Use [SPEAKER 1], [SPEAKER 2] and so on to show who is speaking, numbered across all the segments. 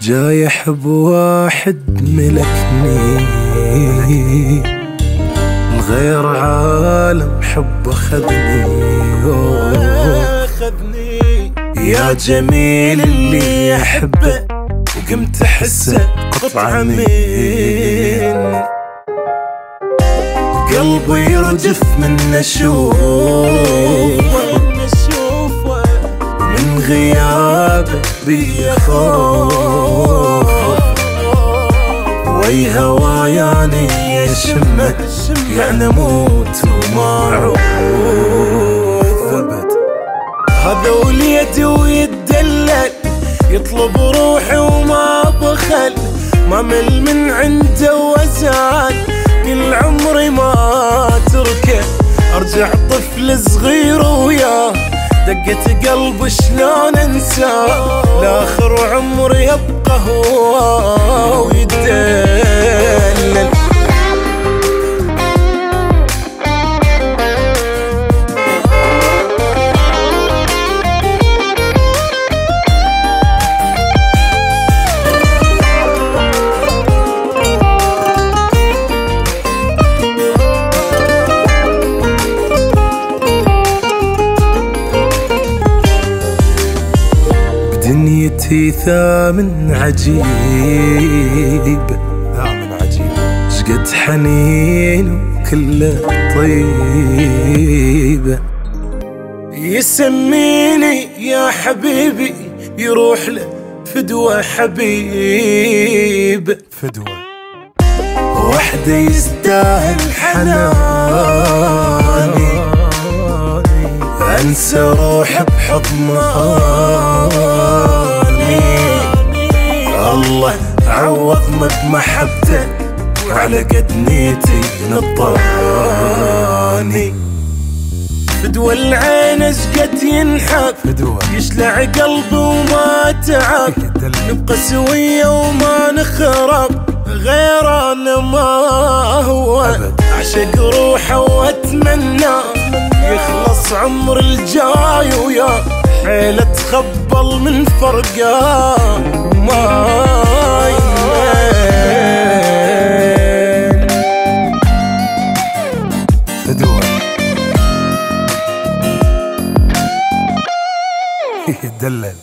[SPEAKER 1] جايح بواحد ملكني الغير عالم حب خذني يا جميل اللي أحبه وقمت أحسه قطعة من قلبي يرجف من أشوفه من غيابه بي خوف وي هواياني يشمه يعني اموت وما اعوف ابد. هذا وليدي ويدلل يطلب روحي وما بخل ما مل من عنده وزعل كل عمري ما تركه ارجع طفل صغير وياه دقة قلب شلون انساه لاخر عمري يبقى هو ويدلل. دنيتي ثامن عجيب شقد حنين وكله طيبة يسميني يا حبيبي يروح له فدوة حبيب وحده يستاهل حناني انسى روح بحضنها الله عوضنا بمحبته وعلى قد نيتي نطاني فدوى العين اشقد ينحب يشلع قلبي وما تعب نبقى سوية وما نخرب غير انا ما هو اعشق روحه واتمنى يخلص عمر الجاي ويا حيلة تخبل من فرقه ما يمين فدوى يدلل.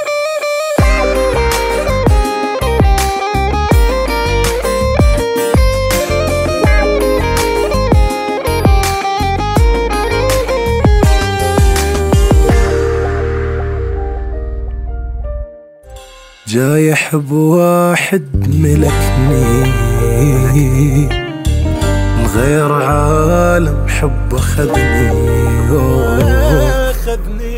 [SPEAKER 1] جايح بواحد ملكني الغير عالم حب خذني